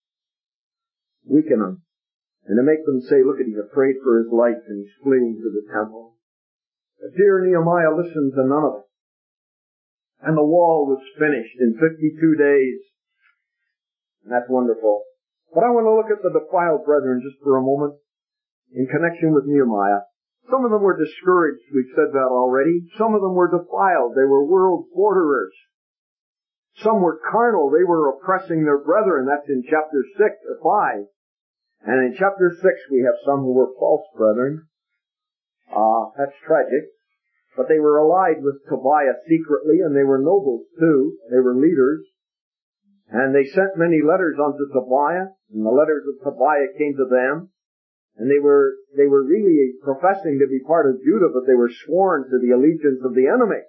S2: weaken them, and to make them say, look at, he's afraid for his life, and he's fleeing to the temple. But dear Nehemiah listened to none of it. And the wall was finished in fifty-two days. And that's wonderful. But I want to look at the defiled brethren just for a moment, in connection with Nehemiah. Some of them were discouraged, we've said that already. Some of them were defiled. They were world borderers. Some were carnal. They were oppressing their brethren. That's in chapter six or five. And in chapter six we have some who were false brethren. Ah, uh, that's tragic. But they were allied with Tobiah secretly, and they were nobles too. They were leaders. And they sent many letters unto Tobiah, and the letters of Tobiah came to them. And they were, they were really professing to be part of Judah, but they were sworn to the allegiance of the enemy.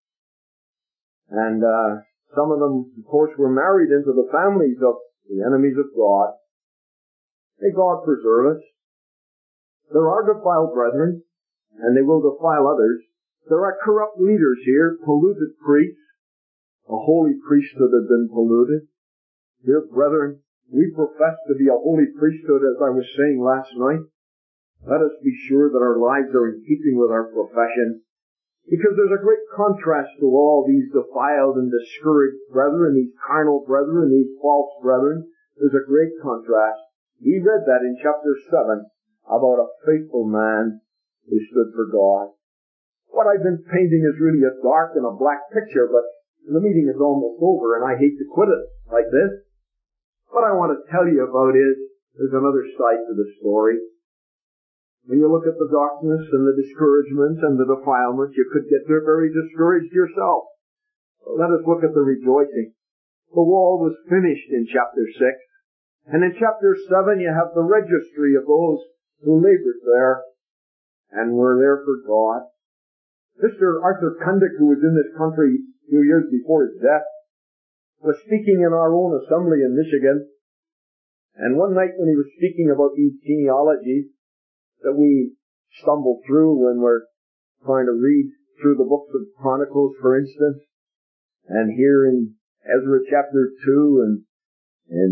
S2: And, uh, some of them, of course, were married into the families of the enemies of God. May God preserve us. There are defiled brethren, and they will defile others. There are corrupt leaders here, polluted priests. A holy priesthood has been polluted. Dear brethren, we profess to be a holy priesthood, as I was saying last night. Let us be sure that our lives are in keeping with our profession, because there's a great contrast to all these defiled and discouraged brethren, these carnal brethren, these false brethren. There's a great contrast. We read that in chapter seven about a faithful man who stood for God. What I've been painting is really a dark and a black picture, but the meeting is almost over and I hate to quit it like this. What I want to tell you about is, there's another side to the story. When you look at the darkness and the discouragement and the defilement, you could get very discouraged yourself. Let us look at the rejoicing. The wall was finished in chapter six. And in chapter seven you have the registry of those who labored there and were there for God. Mister Arthur Kundick, who was in this country a few years before his death, was speaking in our own assembly in Michigan. And one night when he was speaking about these genealogies that we stumble through when we're trying to read through the books of Chronicles, for instance, and here in Ezra chapter two and in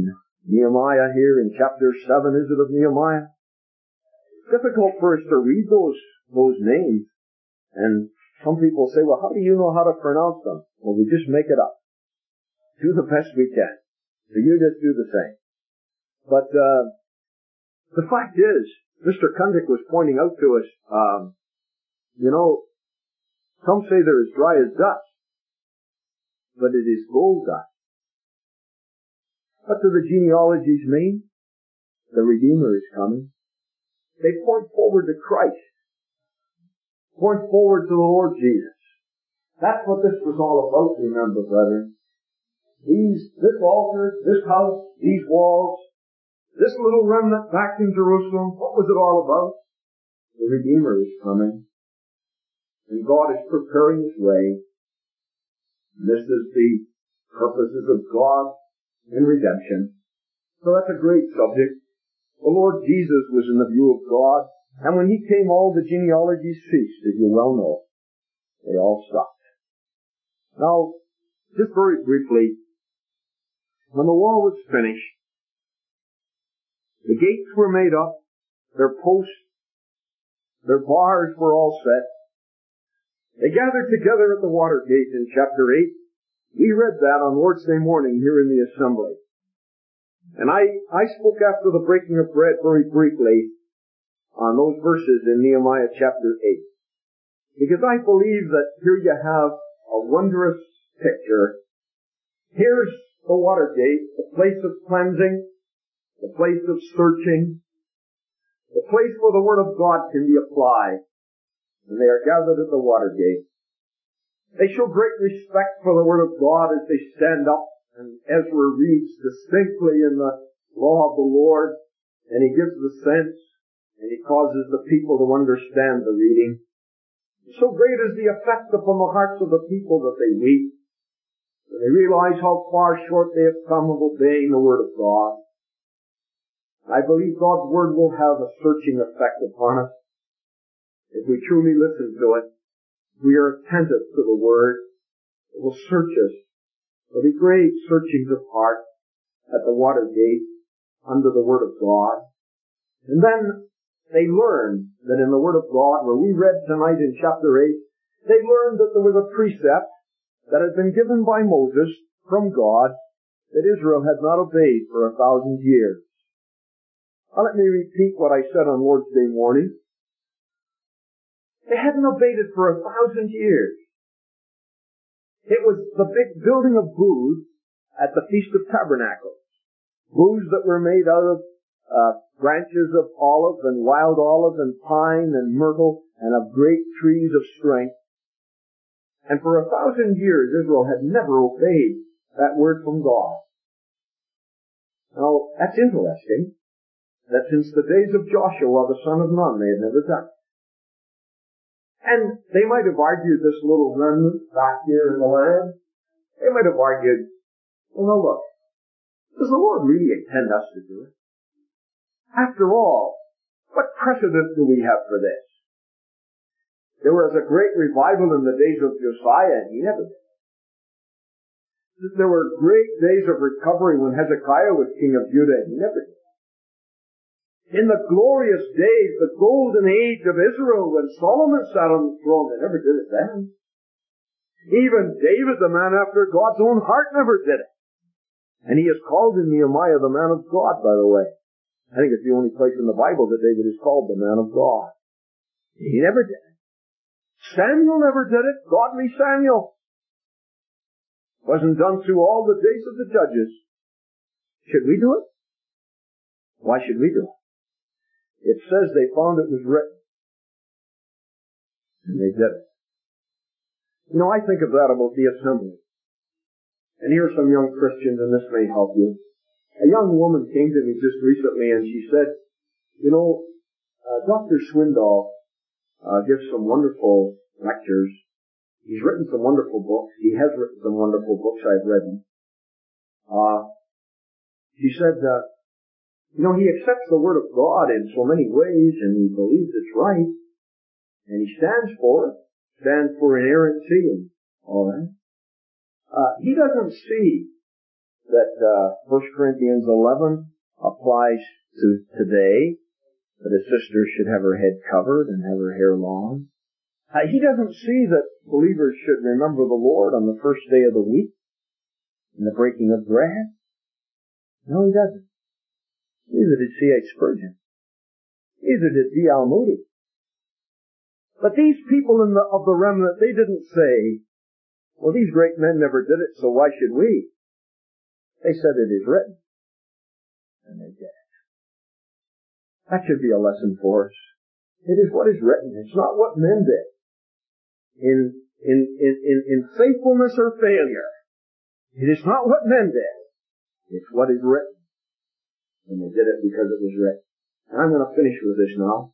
S2: Nehemiah here in chapter seven, is it of Nehemiah? It's difficult for us to read those, those names. And some people say, well, how do you know how to pronounce them? Well, we just make it up. Do the best we can. So you just do the same. But, uh, the fact is, Mister Kundick was pointing out to us, um, you know, some say they're as dry as dust, but it is gold dust. What do the genealogies mean? The Redeemer is coming. They point forward to Christ. Point forward to the Lord Jesus. That's what this was all about, remember, brethren. These, this altar, this house, these walls, this little remnant back in Jerusalem, what was it all about? The Redeemer is coming. And God is preparing His way. And this is the purposes of God in redemption. So that's a great subject. The Lord Jesus was in the view of God, and when He came, all the genealogies ceased, as you well know. They all stopped. Now, just very briefly, when the wall was finished, the gates were made up, their posts, their bars were all set. They gathered together at the water gate in chapter eight. We read that on Lord's Day morning here in the assembly. And I, I spoke after the breaking of bread very briefly on those verses in Nehemiah chapter eight. Because I believe that here you have a wondrous picture. Here's the water gate, the place of cleansing, the place of searching, the place where the Word of God can be applied. And they are gathered at the water gate. They show great respect for the Word of God as they stand up, and Ezra reads distinctly in the law of the Lord, and he gives the sense, and he causes the people to understand the reading. So great is the effect upon the hearts of the people that they weep, and they realize how far short they have come of obeying the Word of God. I believe God's Word will have a searching effect upon us. If we truly listen to it, we are attentive to the Word. It will search us. There will be great searchings of heart at the water gate under the Word of God. And then they learn that in the Word of God, where we read tonight in chapter eight, they learned that there was a precept that had been given by Moses from God that Israel had not obeyed for a thousand years. Now let me repeat what I said on Lord's Day morning. They hadn't obeyed it for a thousand years. It was the big building of booths at the Feast of Tabernacles. Booths that were made out of uh, branches of olive and wild olive and pine and myrtle and of great trees of strength. And for a thousand years Israel had never obeyed that word from God. Now, that's interesting. That since the days of Joshua, the son of Nun, they had never done it. And they might have argued this little remnant back here in the land. They might have argued, well, now look, does the Lord really intend us to do it? After all, what precedent do we have for this? There was a great revival in the days of Josiah, and he never did. There were great days of recovery when Hezekiah was king of Judah, and he never did. In the glorious days, the golden age of Israel, when Solomon sat on the throne, they never did it then. Even David, the man after God's own heart, never did it. And he is called in Nehemiah the man of God, by the way. I think it's the only place in the Bible that David is called the man of God. He never did it. Samuel never did it. Godly Samuel. Wasn't done through all the days of the judges. Should we do it? Why should we do it? It says they found it was written. And they did it. You know, I think of that about the assembly. And here are some young Christians, and this may help you. A young woman came to me just recently, and she said, you know, uh, Doctor Swindoll uh, gives some wonderful lectures. He's written some wonderful books. He has written some wonderful books. I've read them. Uh, she said, uh, You know, he accepts the Word of God in so many ways, and he believes it's right, and he stands for it, stands for inerrancy and all that. Uh, he doesn't see that uh, First Corinthians eleven applies to today, that a sister should have her head covered and have her hair long. Uh, he doesn't see that believers should remember the Lord on the first day of the week, in the breaking of bread. No, he doesn't. Neither did C H Spurgeon. Neither did D L Moody. But these people in the, of the remnant, they didn't say, well, these great men never did it, so why should we? They said it is written. And they did it. That should be a lesson for us. It is what is written. It's not what men did. In, in, in, in, in faithfulness or failure, it is not what men did. It's what is written. And they did it because it was written. And I'm going to finish with this now.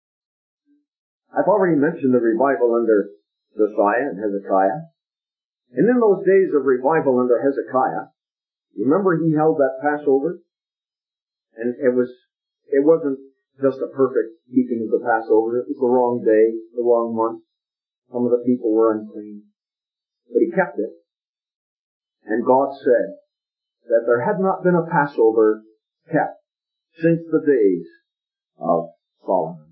S2: I've already mentioned the revival under Josiah and Hezekiah. And in those days of revival under Hezekiah, remember he held that Passover? And it was, it wasn't just a perfect keeping of the Passover. It was the wrong day, the wrong month. Some of the people were unclean. But he kept it. And God said that there had not been a Passover kept since the days of Solomon.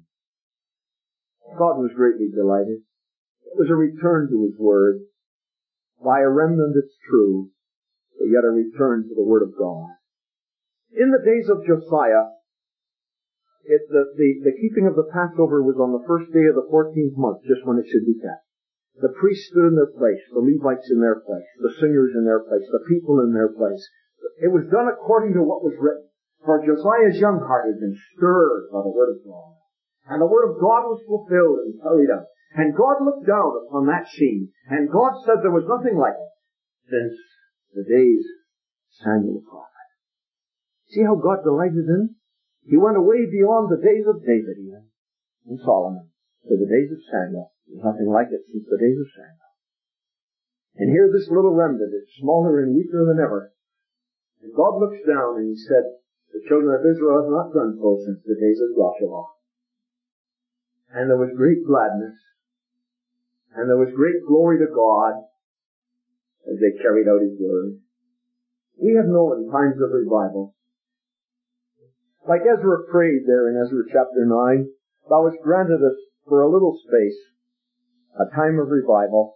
S2: God was greatly delighted. It was a return to His Word. By a remnant it's true, but yet a return to the Word of God. In the days of Josiah, it, the, the, the keeping of the Passover was on the first day of the fourteenth month, just when it should be kept. The priests stood in their place, the Levites in their place, the singers in their place, the people in their place. It was done according to what was written. For Josiah's young heart had been stirred by the Word of God. And the Word of God was fulfilled and carried out. And God looked down upon that scene. And God said there was nothing like it since the days of Samuel the prophet. See how God delighted in? He went away beyond the days of David even, and Solomon, to the days of Samuel. There's nothing like it since the days of Samuel. And here this little remnant is smaller and weaker than ever. And God looks down and He said, the children of Israel have not done so since the days of Joshua. And there was great gladness. And there was great glory to God as they carried out His Word. We have known times of revival. Like Ezra prayed there in Ezra chapter nine, Thou hast granted us for a little space a time of revival.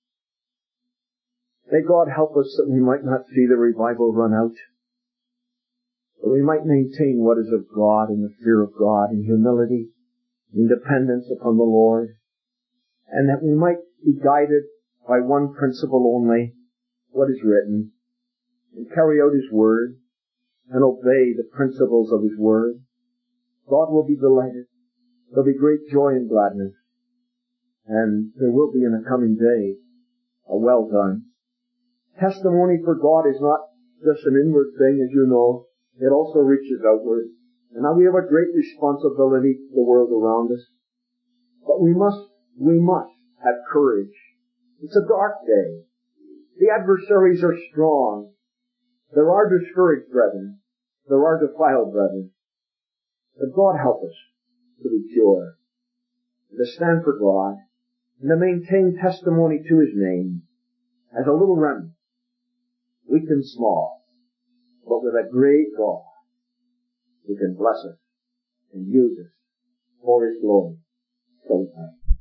S2: May God help us that we might not see the revival run out, that we might maintain what is of God in the fear of God in humility, in dependence upon the Lord, and that we might be guided by one principle only, what is written, and carry out His Word, and obey the principles of His Word. God will be delighted. There'll be great joy and gladness, and there will be in the coming day a well done. Testimony for God is not just an inward thing, as you know. It also reaches outward. And now we have a great responsibility to the world around us. But we must, we must have courage. It's a dark day. The adversaries are strong. There are discouraged brethren. There are defiled brethren. But God help us to be pure, to stand for God, and to maintain testimony to His name as a little remnant, weak and small, but with a great God who can bless us and use us for His glory. So